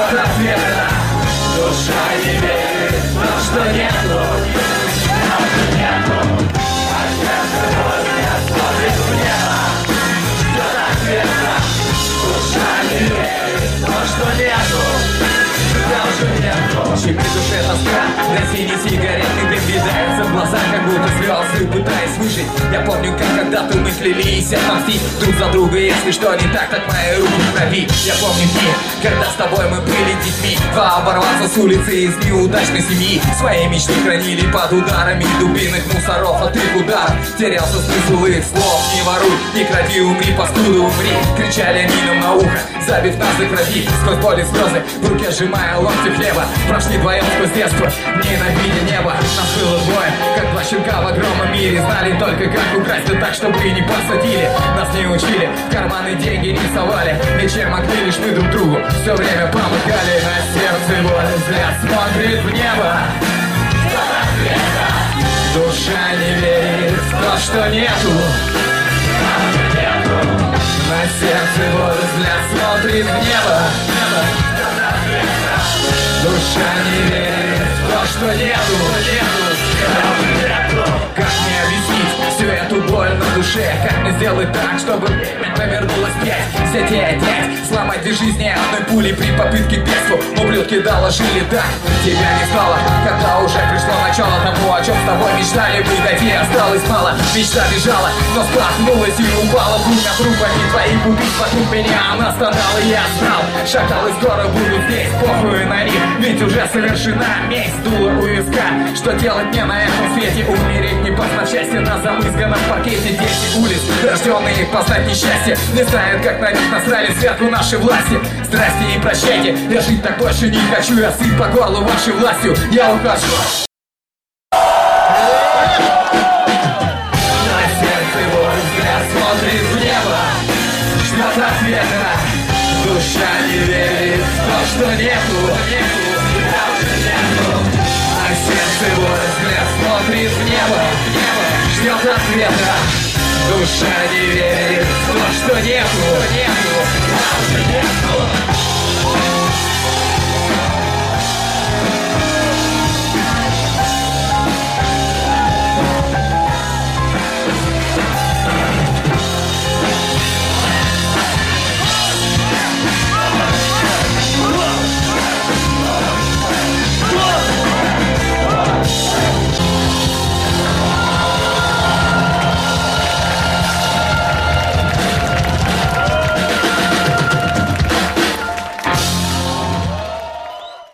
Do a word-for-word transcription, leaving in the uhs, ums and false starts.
ждет ответа. Душа не верит в то, что нету, что нету. А сердце больно смотрит в небо, ждет ответа. Душа не верит в то, что нету, когда уже нету. Щемит душе тоска, на синий сигаретный дым видается в глазах, как будто слезы, пытаясь выжить. Я помню, как когда-то мы клялись отомстить друг за друга, если что не так, так мои руки в крови. Я помню дни, когда с тобой мы были детьми, два оборванца с улицы из неудачной семьи. Свои мечты хранили под ударами дубинок мусоров от их ударов. Терялся смысл их слов: не воруй, не кради, умри, паскуда, умри. Кричали они нам на ухо, забив нас до крови. Сквозь боль и слезы, в руке сжимая ломти хлеба. Прошли вдвоем сквозь детство, ненавидя небо. Нас было двое, как два щенка в огромном мире. Знали только, как украсть, да так, чтобы не посадили. Нас не учили, в карманы деньги не совали. Ничем могли лишь мы друг другу все время помогали. На сердце боль, взгляд смотрит в небо. Душа не верит в то, что нету. На сердце боль, взгляд смотрит в небо. Душа не верит в то, что нету, нету. Как мне объяснить всю эту боль на душе? Как мне сделать так, чтобы повернулась пять? Все те опять сломать две жизни одной пулей при попытке к бегству. Ублюдки доложили, так тебя не стало, когда уже пришло начало тому, о чем с тобой мечтали мы. Дойти осталось мало, мечта бежала, но споткнулась и упала. Двумя трупами твоих убийств вокруг меня она стонала. Я знал, шагал и скоро буду здесь, похуй на них, ведь уже совершена месть. Дуло у виска, что делать мне на этом свете? Умереть не познав счастье на замызганном паркете. Дети улиц, рожденные познать несчастье, не знают, как на них насрали сверху наши власти. Здрасте и прощайте, я жить так больше не хочу. Я сыт по горлу вашей властью, я ухожу. На сердце боль, взгляд смотрит в небо, ждет ответа. Душа не верит в то, что нету, нету, когда уже нету. На сердце боль, взгляд смотрит в небо, небо, ждет ответа. Душа не верит в то, что нету, нету, когда уже нету.